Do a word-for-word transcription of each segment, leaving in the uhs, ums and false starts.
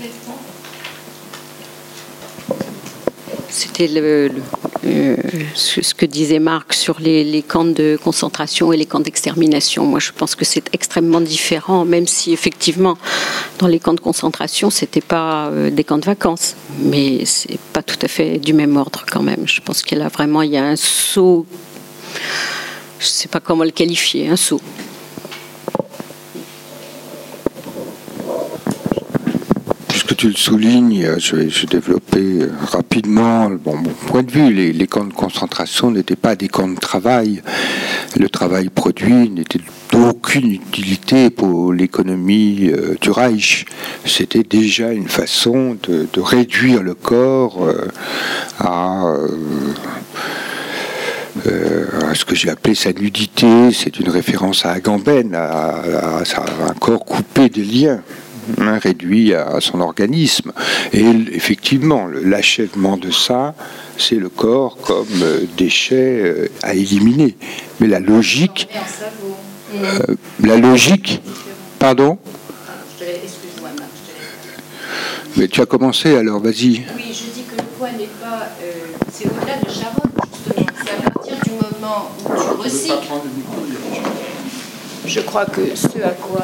C'était le, le, euh, ce que disait Marc sur les, les camps de concentration et les camps d'extermination. Moi, je pense que c'est extrêmement différent, même si effectivement, dans les camps de concentration, c'était pas euh, des camps de vacances, mais c'est pas tout à fait du même ordre quand même. Je pense qu'il y a vraiment, il y a un saut. Je sais pas comment le qualifier, un saut. Puisque tu le soulignes, je vais, je vais développer rapidement bon, mon point de vue. Les, les camps de concentration n'étaient pas des camps de travail. Le travail produit n'était d'aucune utilité pour l'économie euh, du Reich. C'était déjà une façon de, de réduire le corps euh, à... Euh, Euh, à ce que j'ai appelé sa nudité. C'est une référence à Agamben, à, à, à un corps coupé des liens, hein, réduit à, à son organisme. Et effectivement, l'achèvement de ça, c'est le corps comme euh, déchet euh, à éliminer. Mais la logique... Euh, la logique... Pardon ? Excuse-moi, Marc. Mais tu as commencé, alors vas-y. Oui, je dis que le point n'est pas... Euh, c'est au-delà de Charonne, justement. C'est à partir du moment où tu recycles. Je crois que ce à quoi...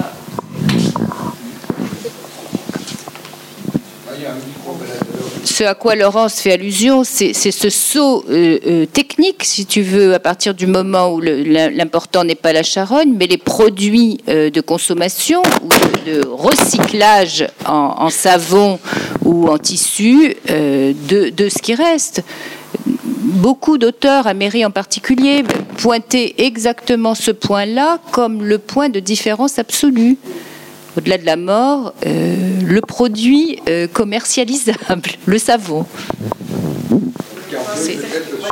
Ce à quoi Laurence fait allusion, c'est, c'est ce saut euh, euh, technique, si tu veux, à partir du moment où le, l'important n'est pas la charogne, mais les produits euh, de consommation ou de, de recyclage en, en savon ou en tissu euh, de, de ce qui reste. Beaucoup d'auteurs, Améry en particulier, pointaient exactement ce point-là comme le point de différence absolue. Au-delà de la mort, euh, le produit euh, commercialisable, le savon. C'est,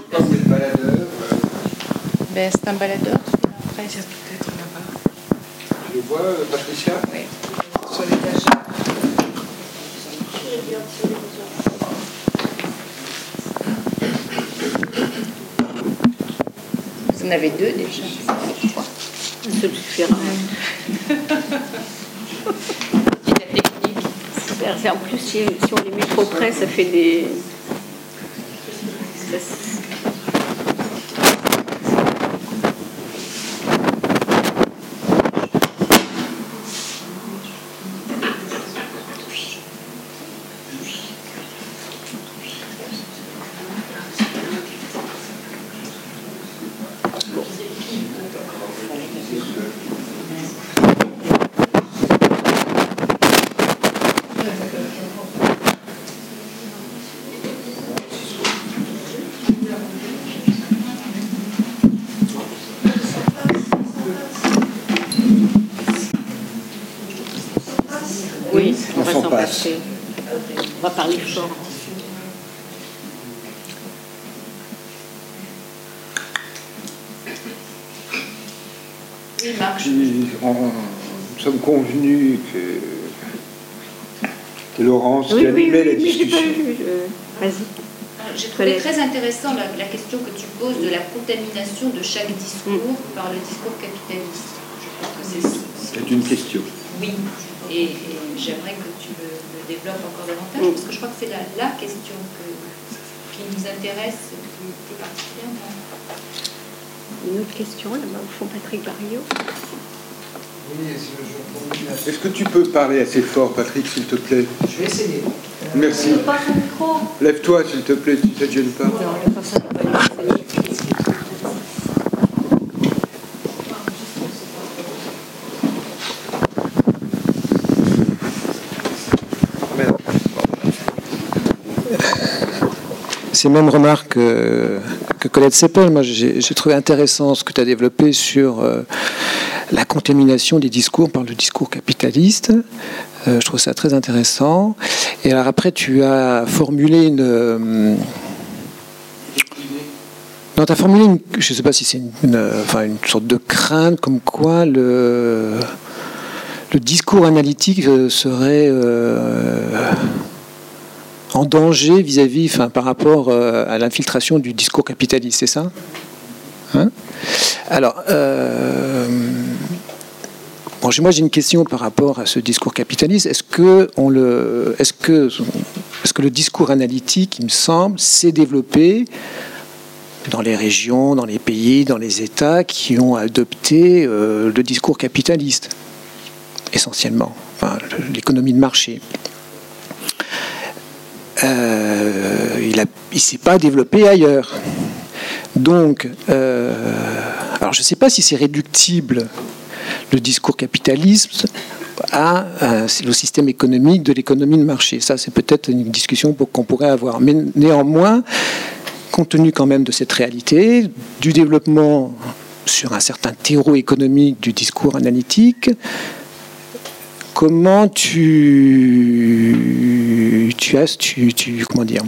ben, c'est un baladeur. Après, j'ai peut-être là-bas. Je le vois, Patricia ? Oui. Sur l'étage. Vous en avez deux déjà. Trois. Un seul suffira. En plus, si, si on les met trop près, ça fait des... Ça, oui, on, on va s'en passer. On va parler fort. Oui, Marc. Nous sommes convenus que, que Laurence oui, qui animait oui, la oui, discussion. Oui, je... Vas-y. J'ai trouvé très intéressant la, la question que tu poses de la contamination de chaque discours mm. par le discours capitaliste. Je pense que c'est ça. C'est une question. Oui, et, et j'aimerais que tu le, le développes encore davantage, mm. parce que je crois que c'est la, la question que, qui nous intéresse plus, plus particulièrement. Une autre question, là-bas, au fond, Patrick Barriot. Oui, je... Est-ce que tu peux parler assez fort, Patrick, s'il te plaît ? Je vais essayer. Merci. Lève-toi, s'il te plaît, si ça ne te gêne pas. Non, la personne n'a pas Ces mêmes remarques euh, que Colette Seppel, moi j'ai, j'ai trouvé intéressant ce que tu as développé sur euh, la contamination des discours par le discours capitaliste. Euh, je trouve ça très intéressant. Et alors après, tu as formulé une... Euh, non, tu as formulé une... Je ne sais pas si c'est une, une, enfin, une sorte de crainte, comme quoi le, le discours analytique serait... Euh, en danger vis-à-vis, enfin, par rapport euh, à l'infiltration du discours capitaliste, c'est ça ? Hein ? Alors, euh, bon, Alors, moi, j'ai une question par rapport à ce discours capitaliste. Est-ce que, on le, est-ce que, est-ce que le discours analytique, il me semble, s'est développé dans les régions, dans les pays, dans les États qui ont adopté euh, le discours capitaliste, essentiellement, enfin, l'économie de marché. Euh, il ne s'est pas développé ailleurs. Donc, euh, alors je ne sais pas si c'est réductible, le discours capitaliste, à euh, le système économique de l'économie de marché. Ça, c'est peut-être une discussion pour, qu'on pourrait avoir. Mais néanmoins, compte tenu quand même de cette réalité, du développement sur un certain terreau économique du discours analytique, comment tu, tu as, tu, tu, comment dire,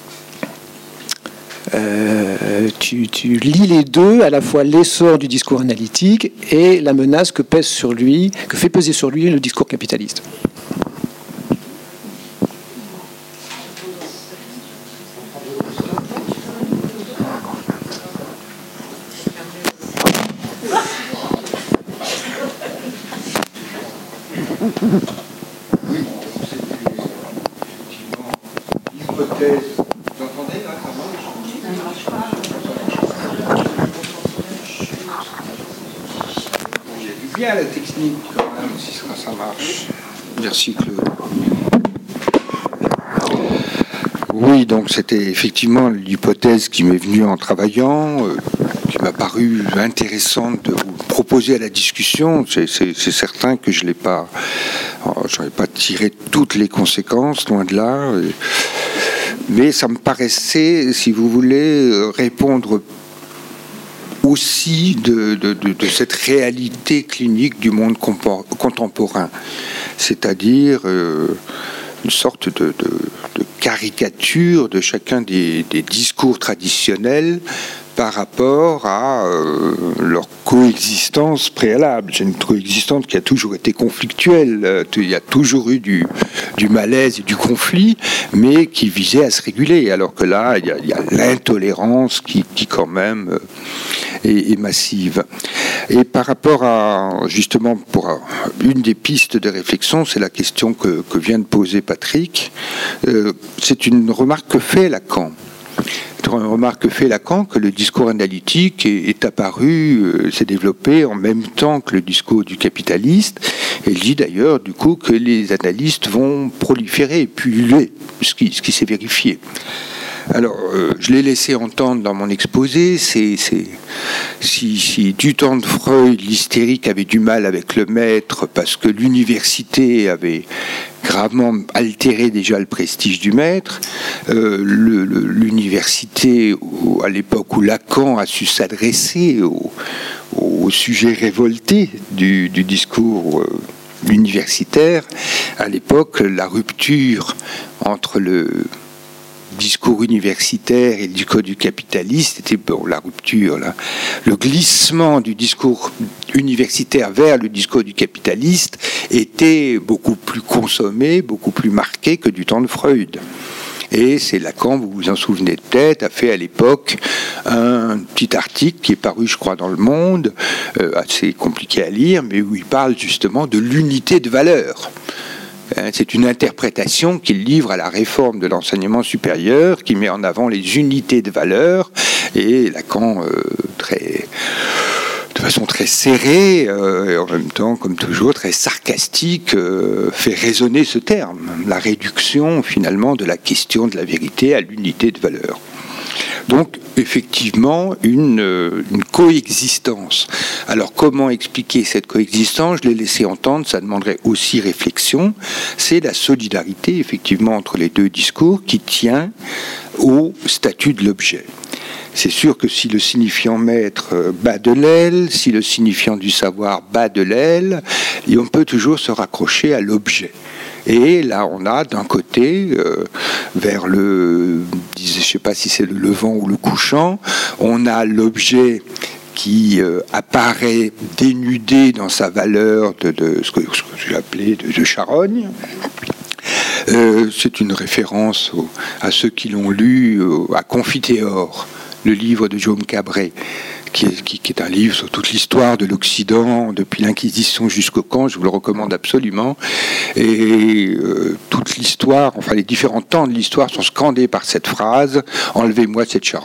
euh, tu, tu lis les deux, à la fois l'essor du discours analytique et la menace que pèse sur lui, que fait peser sur lui le discours capitaliste. Oui, c'était effectivement l'hypothèse. Vous entendez là, ça marche? Il y a du bien à la technique quand même, si ça, ça marche. Merci Claude. Oui, donc c'était effectivement l'hypothèse qui m'est venue en travaillant, euh, qui m'a paru intéressante de vous proposer à la discussion. C'est, c'est, c'est certain que je l'ai pas, j'en ai pas tiré toutes les conséquences, loin de là. Mais ça me paraissait, si vous voulez, répondre aussi de, de, de, de cette réalité clinique du monde compor- contemporain, c'est-à-dire euh, une sorte de, de, de caricature de chacun des, des discours traditionnels par rapport à euh, leur coexistence préalable. C'est une coexistence qui a toujours été conflictuelle. Euh, il y a toujours eu du, du malaise et du conflit, mais qui visait à se réguler. Alors que là, il y a, il y a l'intolérance qui, qui quand même euh, est, est massive. Et par rapport à, justement, pour une des pistes de réflexion, c'est la question que, que vient de poser Patrick. Euh, c'est une remarque que fait Lacan. Une remarque que fait Lacan, que le discours analytique est, est apparu, euh, s'est développé en même temps que le discours du capitaliste. Et il dit d'ailleurs, du coup, que les analystes vont proliférer et pulluler, ce qui, ce qui s'est vérifié. Alors, euh, je l'ai laissé entendre dans mon exposé, c'est, c'est, si, si du temps de Freud, l'hystérique avait du mal avec le maître parce que l'université avait gravement altéré déjà le prestige du maître, euh, le, le, l'université, à l'époque où Lacan a su s'adresser au, au sujet révolté du, du discours euh, universitaire, à l'époque, la rupture entre le discours universitaire et le discours du capitaliste, c'était bon, la rupture, là. Le glissement du discours universitaire vers le discours du capitaliste était beaucoup plus consommé, beaucoup plus marqué que du temps de Freud. Et c'est Lacan, vous vous en souvenez peut-être, a fait à l'époque un petit article qui est paru, je crois, dans Le Monde, euh, assez compliqué à lire, mais où il parle justement de l'unité de valeur. C'est une interprétation qu'il livre à la réforme de l'enseignement supérieur, qui met en avant les unités de valeur, et Lacan, euh, très, de façon très serrée, euh, et en même temps, comme toujours, très sarcastique, euh, fait résonner ce terme, la réduction finalement de la question de la vérité à l'unité de valeur. Donc, effectivement, une, une coexistence. Alors, comment expliquer cette coexistence? Je l'ai laissé entendre, ça demanderait aussi réflexion. C'est la solidarité, effectivement, entre les deux discours qui tient au statut de l'objet. C'est sûr que si le signifiant maître bat de l'aile, si le signifiant du savoir bat de l'aile, on peut toujours se raccrocher à l'objet. Et là, on a d'un côté, euh, vers le, je ne sais pas si c'est le levant ou le couchant, on a l'objet qui euh, apparaît dénudé dans sa valeur de, de ce que, ce que j'ai appelé de, de charogne. Euh, c'est une référence au, à ceux qui l'ont lu, au, à Confiteor, le livre de Jaume Cabret, qui est, qui, qui est un livre sur toute l'histoire de l'Occident, depuis l'Inquisition jusqu'au camp. Je vous le recommande absolument. Et euh, toute l'histoire, enfin les différents temps de l'histoire sont scandés par cette phrase « Enlevez-moi cette charogne ».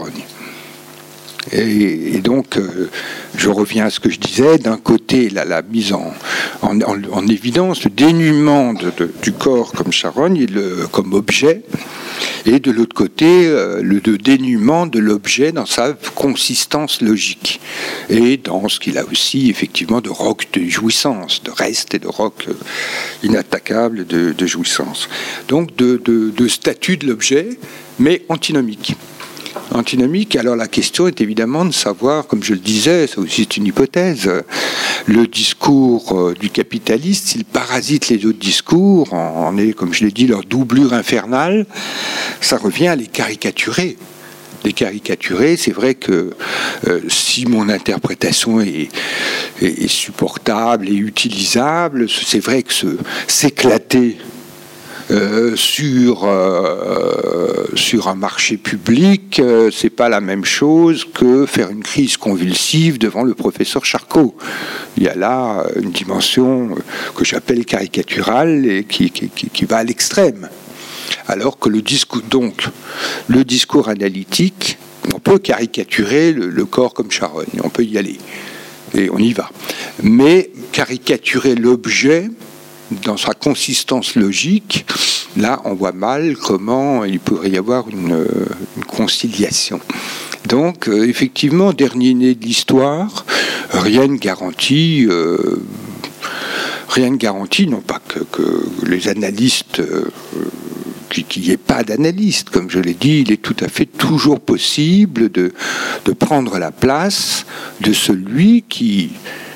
Et, et donc, euh, je reviens à ce que je disais. D'un côté, la, la mise en, en, en, en évidence, le dénuement de, de, du corps comme charogne, et le, comme objet, et de l'autre côté, euh, le de dénuement de l'objet dans sa consistance logique, et dans ce qu'il a aussi, effectivement, de roc de jouissance, de reste et de roc euh, inattaquable de, de jouissance. Donc, de, de, de statut de l'objet, mais antinomique. Antinomique. Alors la question est évidemment de savoir, comme je le disais, ça aussi c'est une hypothèse, le discours du capitaliste, s'il parasite les autres discours, en est, comme je l'ai dit, leur doublure infernale, ça revient à les caricaturer. Les caricaturer, c'est vrai que euh, si mon interprétation est, est, est supportable et utilisable, c'est vrai que ce, s'éclater Euh, sur euh, sur un marché public, euh, c'est pas la même chose que faire une crise convulsive devant le professeur Charcot. Il y a là une dimension que j'appelle caricaturale et qui, qui, qui va à l'extrême. Alors que le discours, donc, le discours analytique, on peut caricaturer le, le corps comme charogne, on peut y aller et on y va. Mais caricaturer l'objet dans sa consistance logique, là, on voit mal comment il pourrait y avoir une, une conciliation. Donc, euh, effectivement, dernier né de l'histoire, rien ne garantit, euh, rien ne garantit, non pas que, que les analystes, euh, qu'il n'y ait pas d'analystes, comme je l'ai dit, il est tout à fait toujours possible de, de prendre la place de celui qui,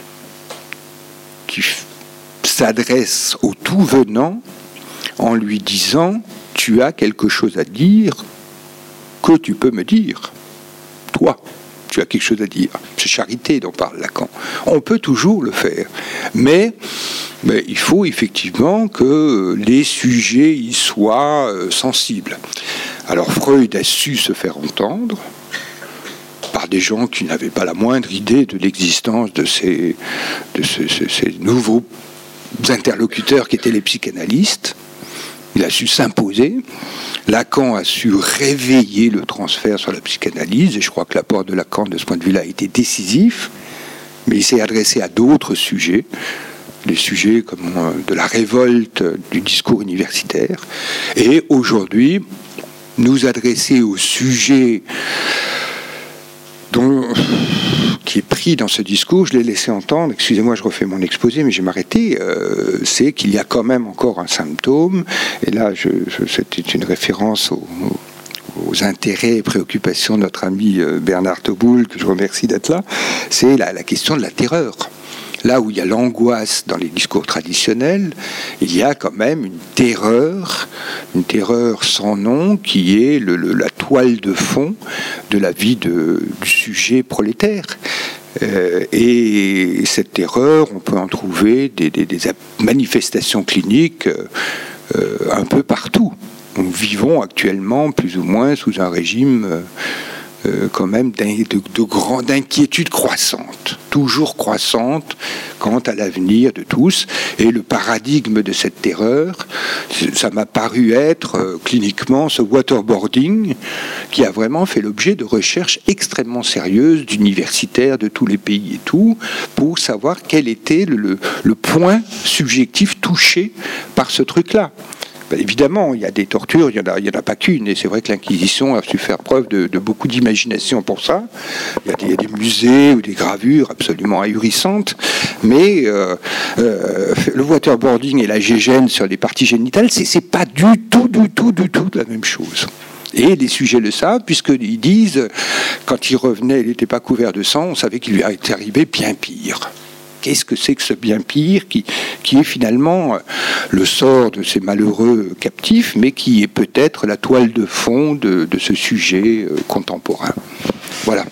qui s'adresse au tout venant en lui disant « Tu as quelque chose à dire que tu peux me dire. Toi, tu as quelque chose à dire. » C'est charité dont parle Lacan. On peut toujours le faire. Mais, mais il faut effectivement que les sujets y soient euh, sensibles. Alors Freud a su se faire entendre par des gens qui n'avaient pas la moindre idée de l'existence de ces, de ces, ces, ces nouveaux interlocuteurs qui étaient les psychanalystes. Il a su s'imposer. Lacan a su réveiller le transfert sur la psychanalyse, et je crois que l'apport de Lacan de ce point de vue-là a été décisif, mais il s'est adressé à d'autres sujets, des sujets comme de la révolte du discours universitaire, et aujourd'hui nous adresser au sujet dont, qui est pris dans ce discours, je l'ai laissé entendre, excusez-moi, je refais mon exposé, mais je vais m'arrêter, euh, c'est qu'il y a quand même encore un symptôme, et là, je, je, c'était une référence aux, aux intérêts et préoccupations de notre ami Bernard Tauboul, que je remercie d'être là, c'est la, la question de la terreur. Là où il y a l'angoisse dans les discours traditionnels, il y a quand même une terreur, une terreur sans nom qui est le, le, la toile de fond de la vie de, du sujet prolétaire. Euh, et cette terreur, on peut en trouver des, des, des manifestations cliniques euh, un peu partout. Nous vivons actuellement plus ou moins sous un régime euh, Euh, quand même de, de grande inquiétude croissante, toujours croissante quant à l'avenir de tous. Et le paradigme de cette terreur, ça m'a paru être euh, cliniquement ce waterboarding qui a vraiment fait l'objet de recherches extrêmement sérieuses d'universitaires de tous les pays et tout, pour savoir quel était le, le, le point subjectif touché par ce truc-là. Ben évidemment, il y a des tortures, il n'y en a, il y en a pas qu'une, et c'est vrai que l'Inquisition a su faire preuve de, de beaucoup d'imagination pour ça. Il y, a des, il y a des musées ou des gravures absolument ahurissantes, mais euh, euh, le waterboarding et la gégène sur les parties génitales, c'est, c'est pas du tout, du tout, du tout la même chose. Et les sujets le savent, puisqu'ils disent, quand il revenait, il n'était pas couvert de sang, on savait qu'il lui était arrivé bien pire. Qu'est-ce que c'est que ce bien pire qui, qui est finalement le sort de ces malheureux captifs, mais qui est peut-être la toile de fond de, de ce sujet euh, contemporain. Voilà.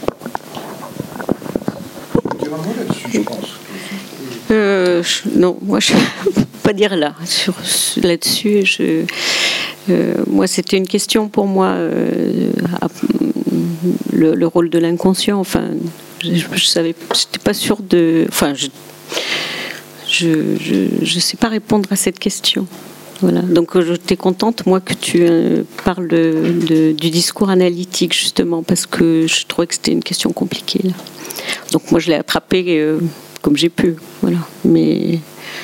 Euh, je, non, moi je ne peux pas dire là. Sur, là-dessus, je, euh, moi c'était une question pour moi, euh, le, le rôle de l'inconscient, enfin... je, je savais, j'étais pas sûre de. Enfin, je je je sais pas répondre à cette question. Voilà. Donc, j'étais contente, moi, que tu euh, parles de, de, du discours analytique, justement, parce que je trouvais que c'était une question compliquée, là. Donc, moi, je l'ai attrapée euh, comme j'ai pu. Voilà. Mais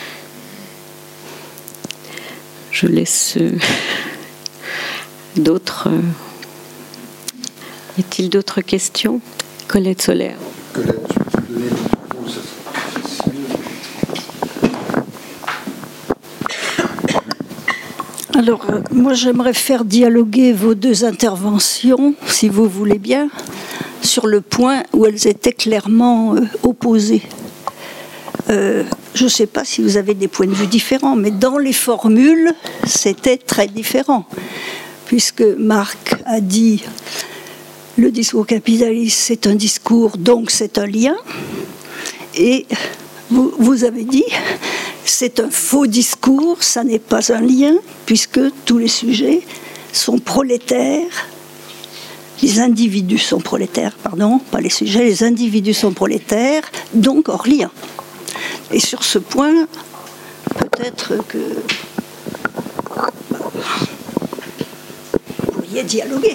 je laisse euh, d'autres. Euh... Y a-t-il d'autres questions? Colette Solaire. Colette, je peux te donner le micro, ça sera plus facile. Alors, euh, moi, j'aimerais faire dialoguer vos deux interventions, si vous voulez bien, sur le point où elles étaient clairement euh, opposées. Euh, je ne sais pas si vous avez des points de vue différents, mais dans les formules, c'était très différent, puisque Marc a dit... Le discours capitaliste, c'est un discours, donc c'est un lien. Et vous, vous avez dit, c'est un faux discours, ça n'est pas un lien, puisque tous les sujets sont prolétaires. Les individus sont prolétaires, pardon, pas les sujets, les individus sont prolétaires, donc hors lien. Et sur ce point, peut-être que bah, vous pourriez dialoguer.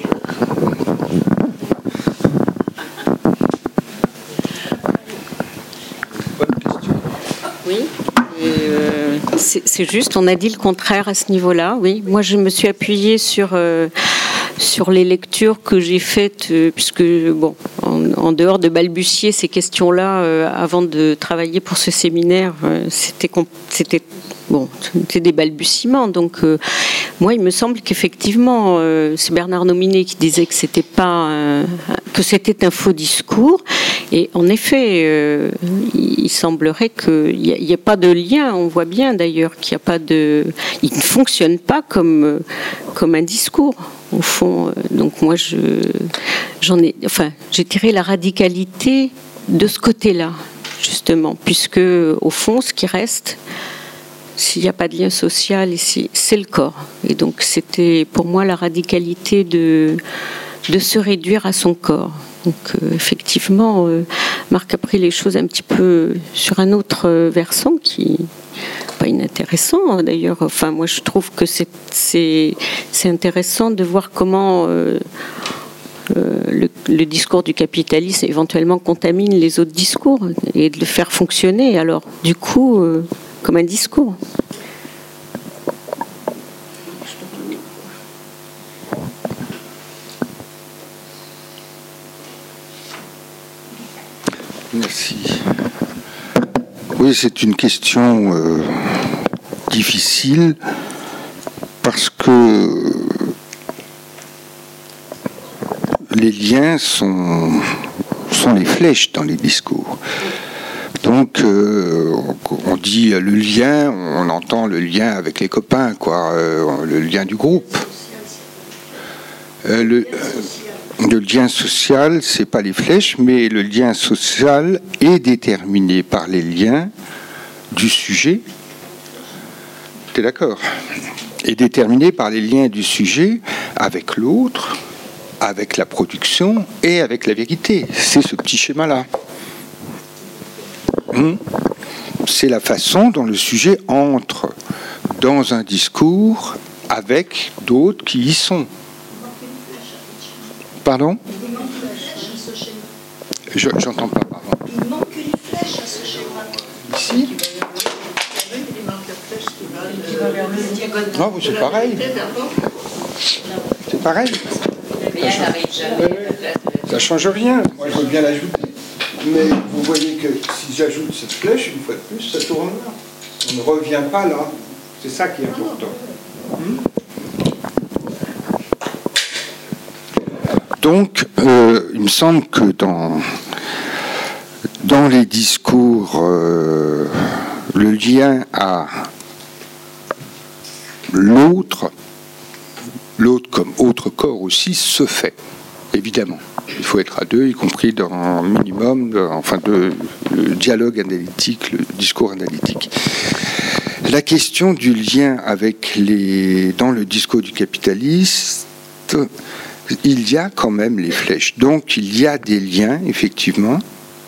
Oui, euh, c'est juste, on a dit le contraire à ce niveau-là, oui. Moi, je me suis appuyée sur, euh, sur les lectures que j'ai faites, euh, puisque, bon, en, en dehors de balbutier ces questions-là, euh, avant de travailler pour ce séminaire, euh, c'était, c'était, bon, c'était des balbutiements. Donc, euh, moi, il me semble qu'effectivement, euh, c'est Bernard Nominet qui disait que c'était pas, euh, que c'était un faux discours. Et en effet, euh, il semblerait qu'il n'y ait pas de lien. On voit bien d'ailleurs qu'il n'y a pas de, il ne fonctionne pas comme comme un discours au fond. Donc moi, je j'en ai, enfin, j'ai tiré la radicalité de ce côté-là justement, puisque au fond, ce qui reste, s'il n'y a pas de lien social ici, c'est le corps. Et donc c'était pour moi la radicalité de de se réduire à son corps. Donc euh, effectivement, euh, Marc a pris les choses un petit peu sur un autre euh, versant qui n'est pas inintéressant hein, d'ailleurs. Enfin, moi je trouve que c'est, c'est, c'est intéressant de voir comment euh, euh, le, le discours du capitalisme éventuellement contamine les autres discours et de le faire fonctionner alors du coup euh, comme un discours. Merci. Oui, c'est une question euh, difficile parce que les liens sont, sont les flèches dans les discours. Donc, euh, on dit le lien, on entend le lien avec les copains, quoi, euh, le lien du groupe. Euh, le, euh, Le lien social, c'est pas les flèches, mais le lien social est déterminé par les liens du sujet. T'es d'accord? Est déterminé par les liens du sujet avec l'autre, avec la production et avec la vérité. C'est ce petit schéma-là. Hum c'est la façon dont le sujet entre dans un discours avec d'autres qui y sont. Pardon? Je, j'entends pas, pardon. Il manque une flèche à ce schéma. Ici? Non, c'est pareil. C'est pareil. Ça change, ça change rien. Moi, je veux bien l'ajouter. Mais vous voyez que si j'ajoute cette flèche, une fois de plus, ça tourne là. On ne revient pas là. C'est ça qui est important. Hmm? Donc, euh, il me semble que dans, dans les discours, euh, le lien à l'autre, l'autre comme autre corps aussi, se fait, évidemment. Il faut être à deux, y compris dans un minimum, de, enfin, de, le dialogue analytique, le discours analytique. La question du lien avec les, dans le discours du capitaliste, il y a quand même les flèches. Donc, il y a des liens, effectivement,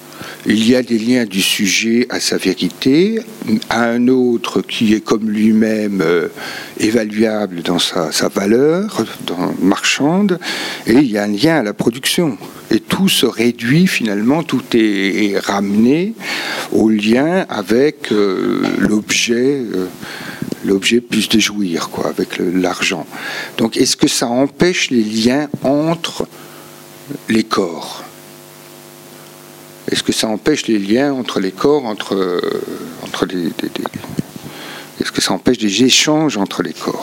il y a des liens du sujet à sa vérité, à un autre qui est comme lui-même euh, évaluable dans sa, sa valeur, dans, marchande, et il y a un lien à la production. Et tout se réduit finalement, tout est, est ramené au lien avec euh, l'objet, euh, l'objet plus de jouir, quoi, avec le, l'argent. Donc est-ce que ça empêche les liens entre les corps ? Est-ce que ça empêche les liens entre les corps, entre, euh, entre les, les, les... Est-ce que ça empêche des échanges entre les corps ?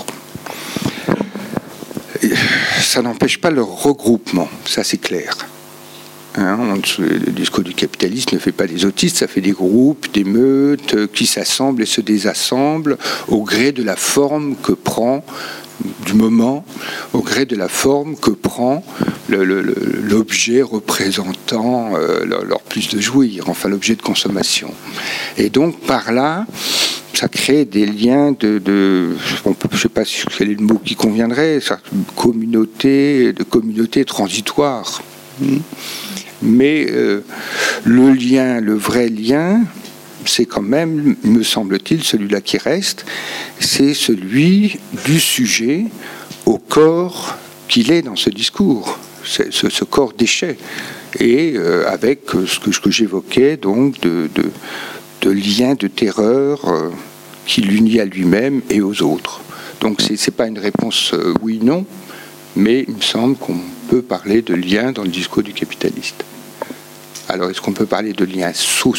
Ça n'empêche pas leur regroupement, ça c'est clair. Hein, le discours du capitalisme ne fait pas des autistes, ça fait des groupes, des meutes qui s'assemblent et se désassemblent au gré de la forme que prend, du moment, au gré de la forme que prend le, le, l'objet représentant euh, leur, leur plus de jouir, enfin l'objet de consommation. Et donc par là, ça crée des liens de, de on peut, je ne sais pas quel est le mot qui conviendrait, ça, communauté, de communauté transitoire. Mais euh, le lien, le vrai lien, c'est quand même, me semble-t-il, celui-là qui reste, c'est celui du sujet au corps qu'il est dans ce discours, c'est ce, ce corps déchet, et euh, avec ce que, ce que j'évoquais, donc, de, de, de liens de terreur euh, qui l'unit à lui-même et aux autres. Donc, c'est, c'est pas une réponse euh, oui-non, mais il me semble qu'on peut parler de liens dans le discours du capitaliste. Alors, est-ce qu'on peut parler de liens sociaux ?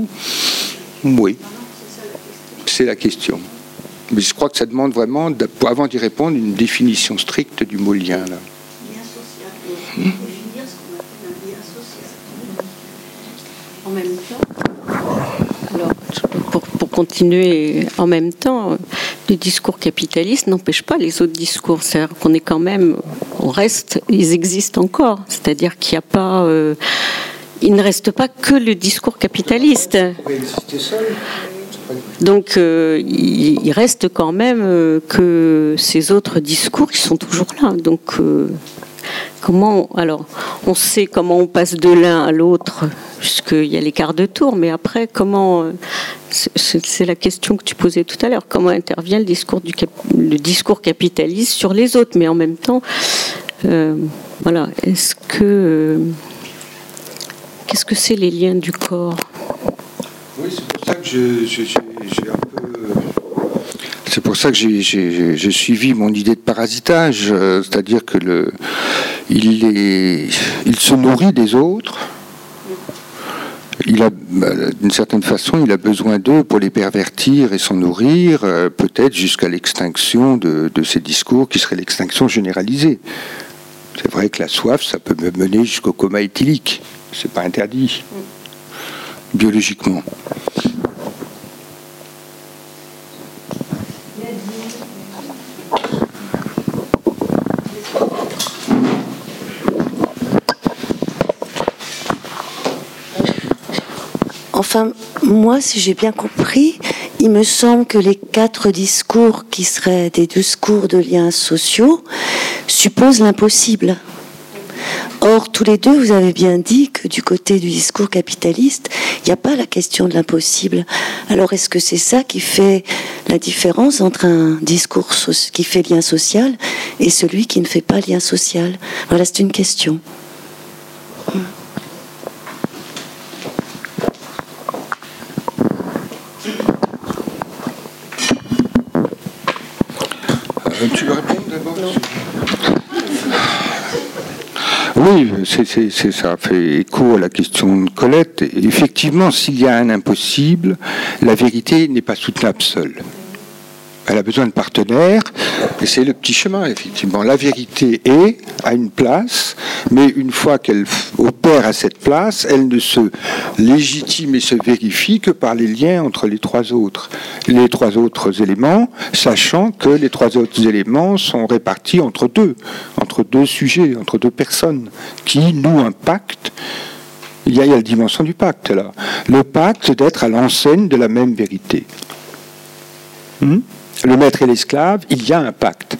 Oui, c'est la question. Mais je crois que ça demande vraiment, avant d'y répondre, une définition stricte du mot lien. Là. Lien social. Hum. Définir ce qu'on appelle un lien social. En même temps, alors, pour, pour continuer, en même temps, le discours capitaliste n'empêche pas les autres discours. C'est-à-dire qu'on est quand même, on reste, ils existent encore. C'est-à-dire qu'il n'y a pas... Euh, il ne reste pas que le discours capitaliste. Donc euh, il, il reste quand même euh, que ces autres discours qui sont toujours là. Donc euh, comment alors on sait comment on passe de l'un à l'autre puisqu'il y a l'écart de tour, mais après comment c'est, c'est la question que tu posais tout à l'heure, comment intervient le discours du cap, le discours capitaliste sur les autres, mais en même temps euh, voilà, est-ce que euh, qu'est-ce que c'est les liens du corps ? Oui, c'est pour ça que je, je, je, j'ai un peu... C'est pour ça que j'ai, j'ai, j'ai suivi mon idée de parasitage, euh, c'est-à-dire que le, il, est, il se nourrit des autres. Il a, d'une certaine façon, il a besoin d'eux pour les pervertir et s'en nourrir, euh, peut-être jusqu'à l'extinction de, de ces discours qui serait l'extinction généralisée. C'est vrai que la soif, ça peut me mener jusqu'au coma éthylique. C'est pas interdit, biologiquement. Enfin, moi, si j'ai bien compris, il me semble que les quatre discours qui seraient des discours de liens sociaux supposent l'impossible. Or, tous les deux, vous avez bien dit que du côté du discours capitaliste, il n'y a pas la question de l'impossible. Alors, est-ce que c'est ça qui fait la différence entre un discours so- qui fait lien social et celui qui ne fait pas lien social ? Voilà, c'est une question. Euh, tu veux répondre d'abord ? Non. Oui, c'est, c'est, c'est, ça fait écho à la question de Colette. Et effectivement, s'il y a un impossible, la vérité n'est pas soutenable seule. Elle a besoin de partenaires, et c'est le petit chemin, effectivement. La vérité est à une place, mais une fois qu'elle opère à cette place, elle ne se légitime et se vérifie que par les liens entre les trois autres. Les trois autres éléments, sachant que les trois autres éléments sont répartis entre deux, entre deux sujets, entre deux personnes, qui nouent un pacte. Il y a, il y a la dimension du pacte, là. Le pacte d'être à l'enseigne de la même vérité. Hmm ? Le maître et l'esclave, il y a un pacte.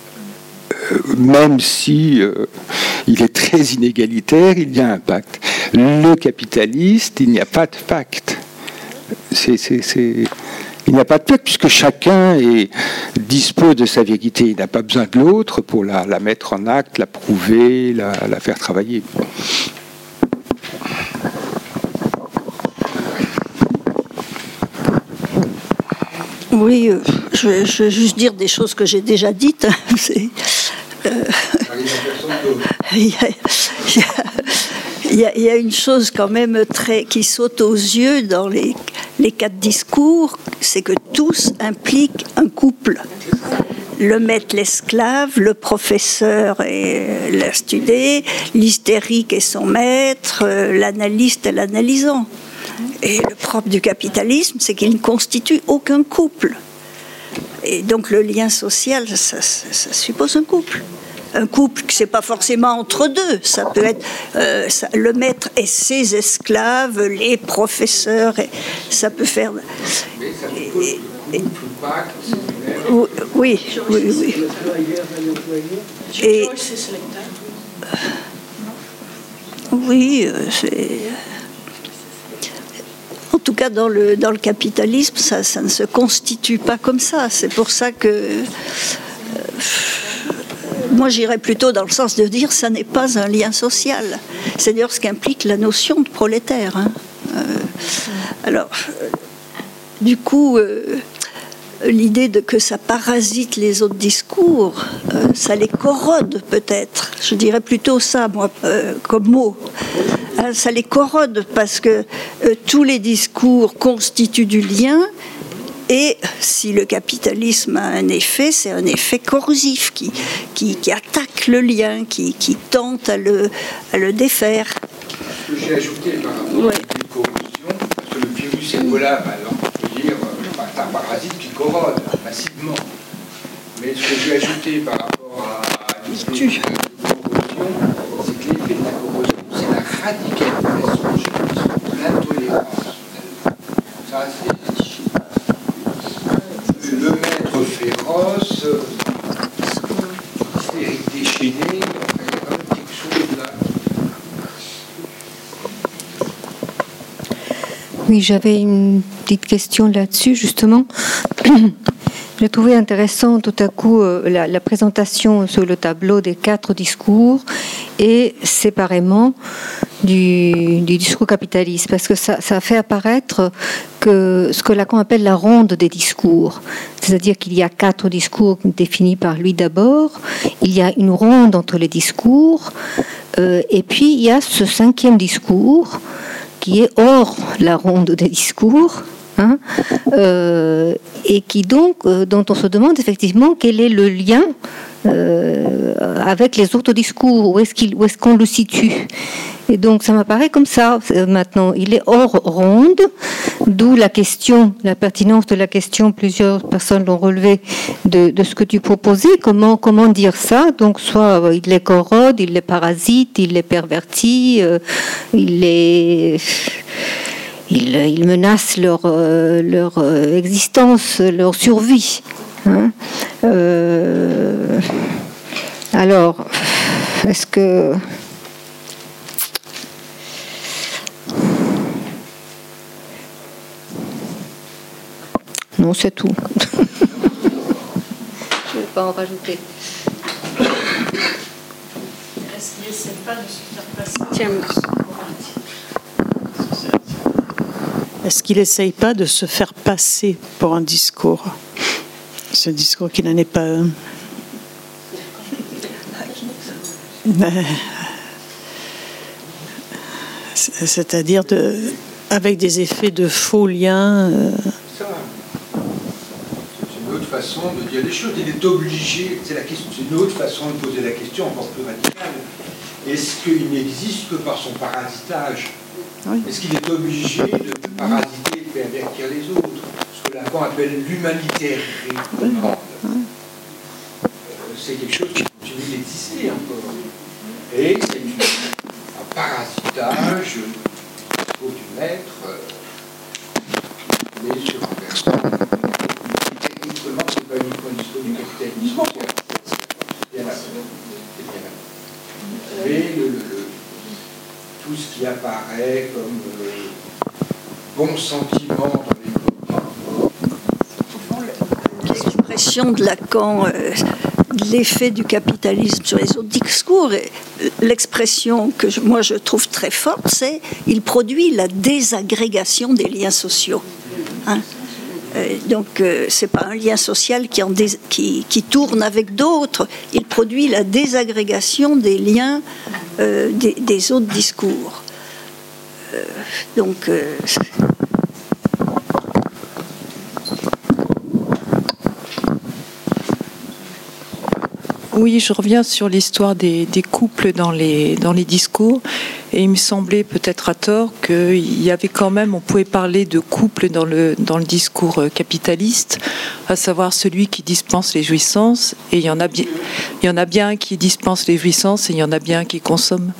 Euh, même si euh, il est très inégalitaire, il y a un pacte. Le capitaliste, il n'y a pas de pacte. C'est, c'est, c'est... Il n'y a pas de pacte puisque chacun est, dispose de sa vérité. Il n'a pas besoin de l'autre pour la, la mettre en acte, la prouver, la, la faire travailler. Oui, euh, je, vais, je vais juste dire des choses que j'ai déjà dites. C'est, euh, il, y a, il, y a, il, y a, il y a une chose quand même très, qui saute aux yeux dans les, les quatre discours, c'est que tous impliquent un couple. Le maître, l'esclave, le professeur et l'instudé, l'hystérique et son maître, l'analyste et l'analysant. Et le propre du capitalisme, c'est qu'il ne constitue aucun couple. Et donc le lien social, ça, ça, ça suppose un couple. Un couple, c'est pas forcément entre deux. Ça peut être euh, ça, le maître et ses esclaves, les professeurs. Et ça peut faire. Mais ça suppose et, et, le couple ou pas, oui, oui, oui, oui. Et, oui, c'est. En tout cas, dans le, dans le capitalisme, ça, ça ne se constitue pas comme ça. C'est pour ça que... Euh, moi, j'irais plutôt dans le sens de dire que ça n'est pas un lien social. C'est d'ailleurs ce qu'implique la notion de prolétaire. Hein. Euh, alors, euh, du coup... Euh, l'idée de que ça parasite les autres discours, euh, ça les corrode peut-être. Je dirais plutôt ça, moi, euh, comme mot. Hein, ça les corrode parce que euh, tous les discours constituent du lien et si le capitalisme a un effet, c'est un effet corrosif qui, qui, qui attaque le lien, qui, qui tente à le, à le défaire. Ce que j'ai ajouté par rapport ouais. à la corrosion, parce que le virus Ebola, par exemple, on peut dire... c'est un parasite qui corrode massivement. Mais ce que j'ai ajouté par rapport à l'idée de corrosion, c'est que l'effet de la corrosion, c'est la radicalisation, l'intolérance. Ça, c'est le maître féroce, hystérique déchaîné, il y a quand même quelque chose là. Oui, j'avais une petite question là-dessus, justement. J'ai trouvé intéressant tout à coup euh, la, la présentation sur le tableau des quatre discours et séparément du, du discours capitaliste, parce que ça, ça fait apparaître que ce que Lacan appelle la ronde des discours. C'est-à-dire qu'il y a quatre discours définis par lui d'abord, il y a une ronde entre les discours, euh, et puis il y a ce cinquième discours qui est hors la ronde des discours, hein, euh, et qui donc, euh, dont on se demande effectivement quel est le lien euh, avec les autres discours, où est-ce qu'il, où est-ce qu'on le situe. Et donc ça m'apparaît comme ça maintenant. Il est hors ronde, d'où la question, la pertinence de la question. Plusieurs personnes l'ont relevé de, de ce que tu proposais. Comment comment dire ça? Donc soit euh, il les corrode, il les parasite, il les pervertit, euh, il les il, il menace leur euh, leur euh, existence, leur survie. Hein, euh, alors, est-ce que non, c'est tout. Je ne vais pas en rajouter. Est-ce qu'il n'essaie pas de se faire passer Tiens. Est-ce qu'il n'essaye pas de se faire passer pour un discours? Ce discours qui n'en est pas un. C'est-à-dire de, avec des effets de faux liens. Euh... Ça, c'est une autre façon de dire les choses. Il est obligé, c'est, la question, c'est une autre façon de poser la question encore plus radicale. Est-ce qu'il n'existe que par son parasitage? Oui. Est-ce qu'il est obligé de parasiter et de pervertir les autres? Ce que Lacan appelle l'humanitaire. Oui. Oui. Euh, c'est quelque chose qui continue d'exister encore. Et c'est une, un parasitage au du maître, euh, mais sur un versant. Techniquement, ce n'est pas uniquement une histoire du capitalisme social. C'est bien là. C'est bien là. Mais le, le, le, tous tout ce qui apparaît comme euh, bon sentiment dans les L'expression de Lacan, euh, de l'effet du capitalisme sur les autres discours, et l'expression que je, moi je trouve très forte, c'est il produit la désagrégation des liens sociaux. Hein? Euh, donc euh, c'est pas un lien social qui, en dé, qui, qui tourne avec d'autres, il produit la désagrégation des liens euh, des, des autres discours. Euh, donc euh, Oui, je reviens sur l'histoire des, des couples dans les, dans les discours. Et il me semblait, peut-être à tort, qu'il y avait quand même, on pouvait parler de couple dans le, dans le discours capitaliste, à savoir celui qui dispense les jouissances. Et il y en a bien, il y en a bien un qui dispense les jouissances et il y en a bien un qui consomme.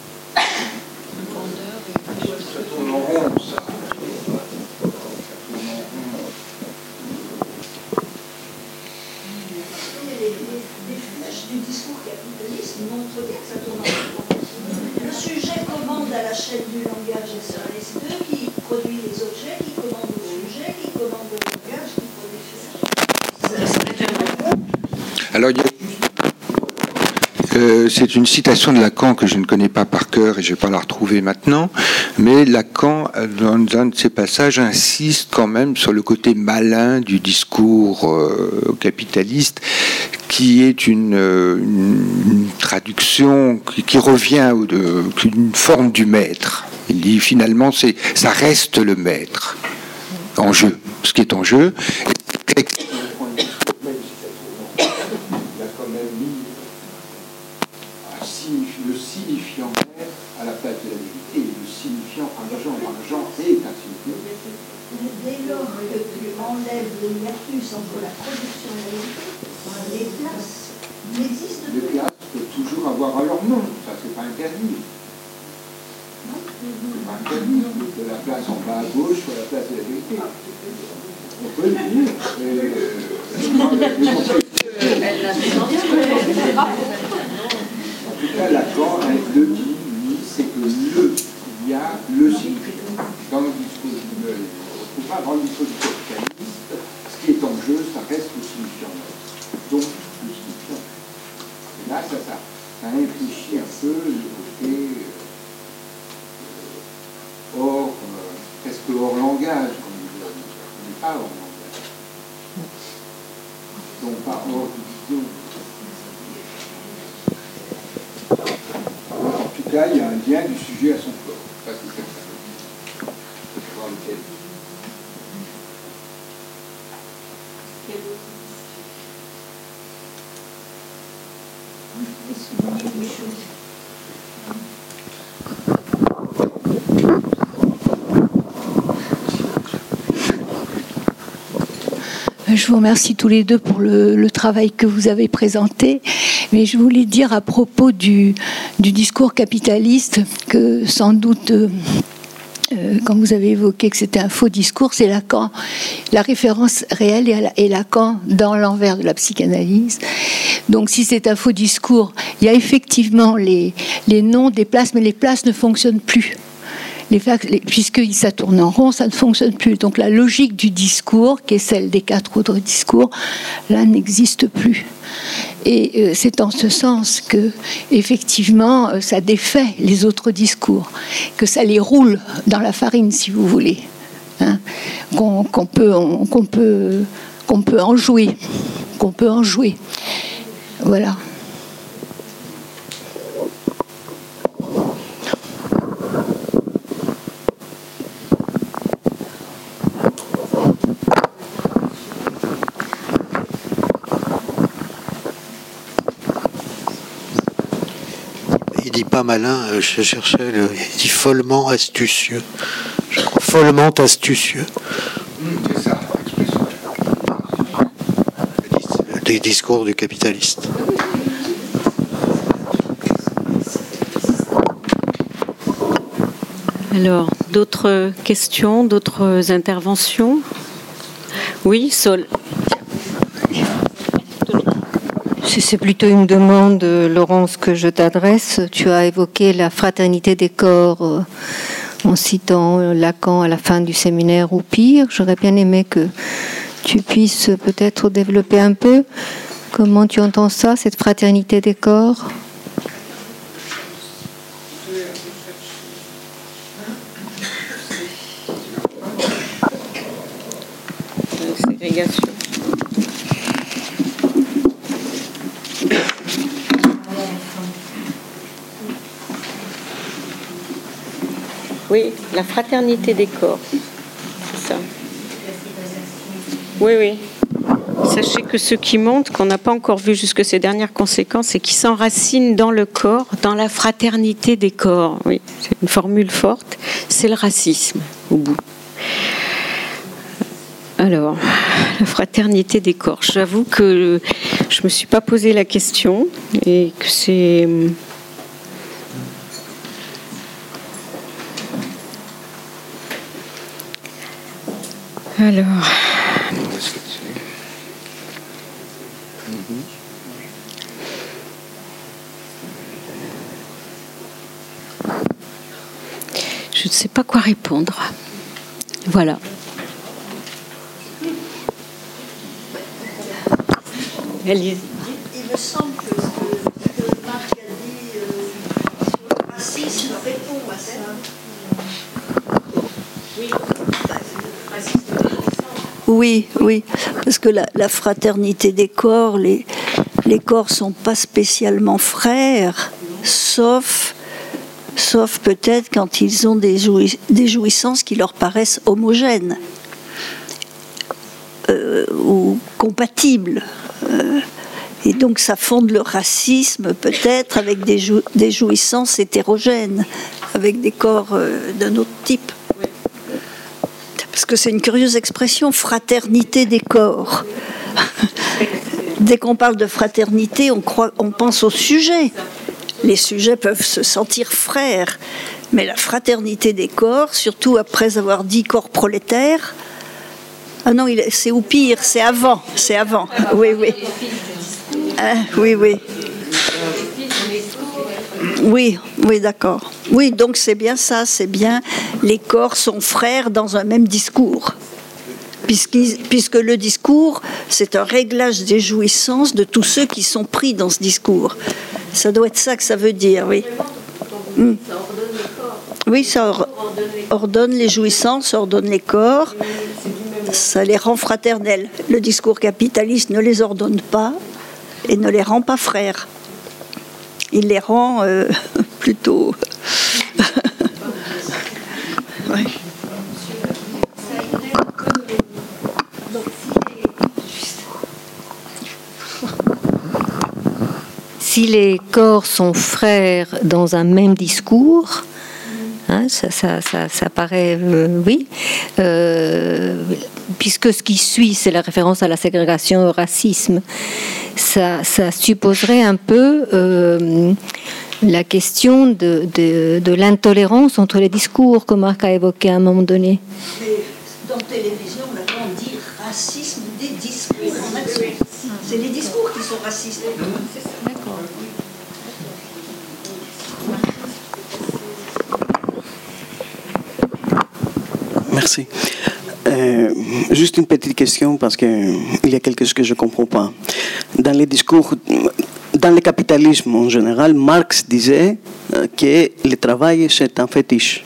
Du langage, c'est un S deux qui produit les objets, qui commande le sujet, qui commande le langage, qui produit. Alors, il y a... euh, c'est une citation de Lacan que je ne connais pas par cœur et je ne vais pas la retrouver maintenant, mais Lacan, dans un de ses passages, insiste quand même sur le côté malin du discours euh, capitaliste, qui est une, une, une traduction qui, qui revient d'une forme du maître. Il dit finalement, c'est, ça reste le maître en jeu. Ce qui est en jeu. Il a quand même mis le signifiant maître à la place de la vérité, et le signifiant argent. Argent est un signifiant. Dès lors que tu enlèves le hiatus entre la production et la vérité, les classes n'existent plus. Les classes peuvent toujours avoir leur nom, ça c'est pas interdit. Non, c'est pas interdit de la place en bas à gauche sur la place de la vérité. On peut le dire. Et, euh, en tout cas, Lacan le dit, lui, c'est que le, il y a le signifiant. Dans le discours, il ne faut pas dans le discours du capitaliste, ce qui est en jeu, ça reste le signifiant. Donc, le signifiant. Et là, ça, ça, ça infléchit un peu le côté euh, hors, euh, presque hors langage, comme on dit. On n'est pas hors langage. Donc, pas hors vision. En tout cas, il y a un lien du sujet à son corps. Ça, c'est ça. Voir lequel. Je vous remercie tous les deux pour le, le travail que vous avez présenté, mais je voulais dire à propos du, du discours capitaliste que sans doute, euh, euh, quand vous avez évoqué que c'était un faux discours, c'est Lacan. La référence réelle est Lacan dans l'envers de la psychanalyse. Donc si c'est un faux discours, il y a effectivement les, les noms des places, mais les places ne fonctionnent plus. Les, les, puisque ça tourne en rond, ça ne fonctionne plus. Donc la logique du discours, qui est celle des quatre autres discours, là n'existe plus. Et euh, c'est en ce sens que, effectivement, euh, ça défait les autres discours, que ça les roule dans la farine, si vous voulez, hein, qu'on, qu'on peut, on, qu'on peut, qu'on peut en jouer, qu'on peut en jouer. Voilà. Il dit pas malin, je cherchais le. Il dit follement astucieux. Je crois follement astucieux. C'est ça, l'expression. Des discours du capitaliste. Alors, d'autres questions, d'autres interventions? Oui, Sol. C'est plutôt une demande, Laurence, que je t'adresse. Tu as évoqué la fraternité des corps euh, en citant Lacan à la fin du séminaire ou pire. J'aurais bien aimé que tu puisses peut-être développer un peu comment tu entends ça, cette fraternité des corps. Ségrégation. Oui, la fraternité des corps, c'est ça. Oui, oui. Sachez que ce qui montre, qu'on n'a pas encore vu jusque ces dernières conséquences, c'est qu'il s'enracine dans le corps, dans la fraternité des corps. Oui, c'est une formule forte. C'est le racisme, au bout. Alors, la fraternité des corps. J'avoue que je ne me suis pas posé la question et que c'est... Alors... Je ne sais pas quoi répondre. Voilà. Allez-y. Il me semble que ce que Marc a dit euh, sur le racisme répond à ça. Oui, oui, parce que la, la fraternité des corps, les, les corps ne sont pas spécialement frères, sauf, sauf peut-être quand ils ont des, jouis, des jouissances qui leur paraissent homogènes euh, ou compatibles. Euh, et donc ça fonde le racisme peut-être avec des, jou, des jouissances hétérogènes, avec des corps euh, d'un autre type. Parce que c'est une curieuse expression, fraternité des corps. Dès qu'on parle de fraternité, on, croit, on pense au sujet. Les sujets peuvent se sentir frères, mais la fraternité des corps, surtout après avoir dit corps prolétaire, ah non, c'est ou pire, c'est avant, c'est avant. Oui, oui. Ah, oui, oui. Oui, oui, d'accord. Oui, donc c'est bien ça, c'est bien les corps sont frères dans un même discours. Puisque le discours, c'est un réglage des jouissances de tous ceux qui sont pris dans ce discours. Ça doit être ça que ça veut dire, oui. Mm. Oui, ça or- ordonne les jouissances, ordonne les corps, ça les rend fraternels. Le discours capitaliste ne les ordonne pas et ne les rend pas frères. Il les rend euh, plutôt... ouais. Si les corps sont frères dans un même discours, hein, ça, ça, ça, ça paraît, euh, oui, euh, puisque ce qui suit, c'est la référence à la ségrégation, au racisme, ça, ça supposerait un peu euh, la question de, de, de l'intolérance entre les discours, que Marc a évoqué à un moment donné. Dans télévision, maintenant, on dit racisme des discours en action. C'est les discours qui sont racistes. D'accord. Merci. Euh, juste une petite question parce qu'il y a quelque chose que je ne comprends pas. Dans les discours, dans le capitalisme en général, Marx disait que le travail c'est un fétiche.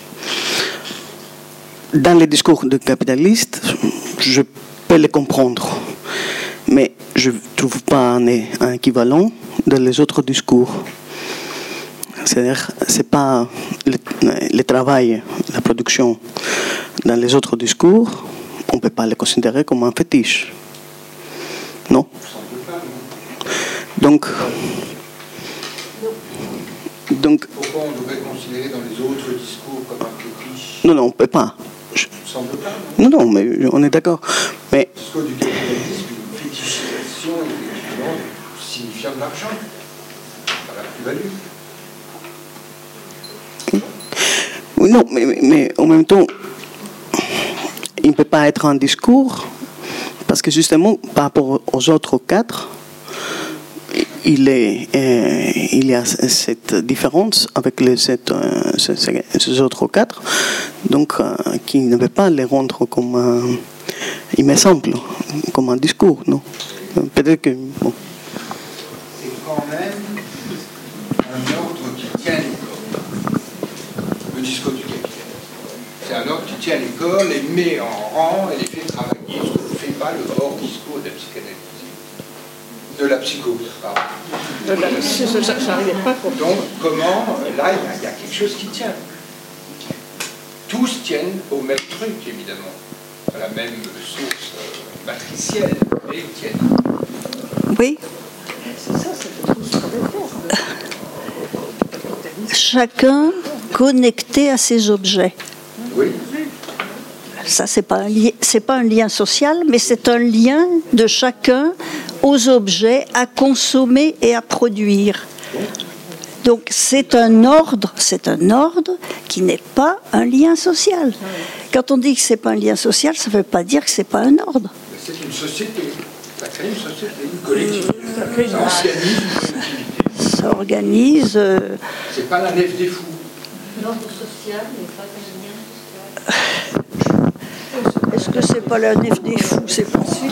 Dans les discours de capitalistes, je peux le comprendre, mais je ne trouve pas un, un équivalent dans les autres discours. C'est-à-dire, ce n'est pas le, le travail, la production. Dans les autres discours, on ne peut pas le considérer comme un fétiche. Non. Donc, donc pourquoi on devrait considérer dans les autres discours comme un fétiche? Non, non, on ne peut pas. Je... semble pas. Non, non, mais on est d'accord. Mais... Le discours du capitalisme, une fétichisation est effectivement signifiant de l'argent. Pas la plus-value. Oui, non, mais, mais en même temps, il ne peut pas être un discours, parce que justement, par rapport aux autres quatre, il, est, euh, il y a cette différence avec les sept, euh, ces, ces autres quatre, donc euh, qui ne veut pas les rendre comme, euh, il me semble, comme un discours, non? Peut-être que... Bon. C'est quand même un ordre qui tient l'école. Le discours du capitaine. C'est un ordre qui tient l'école, les met en rang et les fait travailler, ce que ne fait pas le hors discours de la psychanalyse. De la psycho, pardon. Donc, comment, là, il y, y a quelque chose qui tient. Tous tiennent au même truc, évidemment, à la même source euh, matricielle, mais ils tiennent. Oui. Chacun connecté à ses objets. Oui. Ça, c'est pas un li- c'est pas un lien social, mais c'est un lien de chacun aux objets à consommer et à produire. Donc c'est un ordre, c'est un ordre qui n'est pas un lien social. Quand on dit que c'est pas un lien social, ça ne veut pas dire que c'est pas un ordre. C'est une société. Ça crée une société, une collectivité. Ça organise une collectivité. Ça organise. Euh... C'est pas la nef des fous. L'ordre social n'est pas un lien social. Est-ce que c'est pas la nef des fous? C'est possible.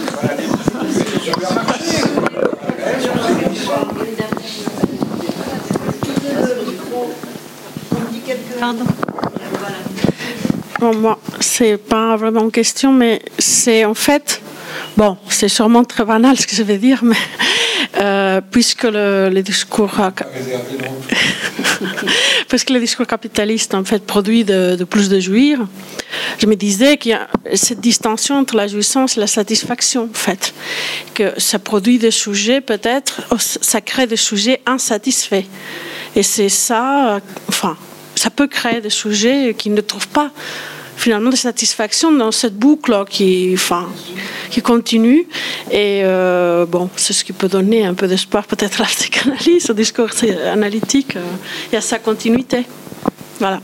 Pardon. Bon, moi, c'est pas vraiment une question, mais c'est en fait, bon, c'est sûrement très banal ce que je vais dire, mais euh, puisque le, le discours, puisque le discours capitaliste en fait produit de, de plus de jouir, je me disais qu'il y a cette distinction entre la jouissance et la satisfaction, en fait, que ça produit des sujets peut-être, ça crée des sujets insatisfaits, et c'est ça, enfin. Ça peut créer des sujets qui ne trouvent pas finalement de satisfaction dans cette boucle qui, enfin, qui continue. Et euh, bon, c'est ce qui peut donner un peu d'espoir peut-être à la psychanalyse, au discours analytique euh, et à sa continuité. Voilà.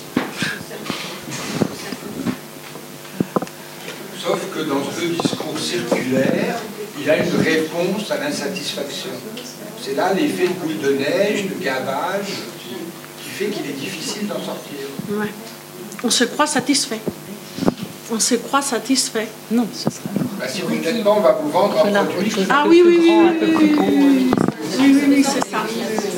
Sauf que dans ce discours circulaire, il a une réponse à l'insatisfaction. C'est là l'effet de boule de neige, de gavage, fait qu'il est difficile d'en sortir. Ouais. On se croit satisfait. On se croit satisfait. Non, ce sera... Bah, si vous ne l'êtes pas, on va vous vendre un produit. Ah oui, oui, oui, oui, oui, oui, oui, oui, oui, c'est ça.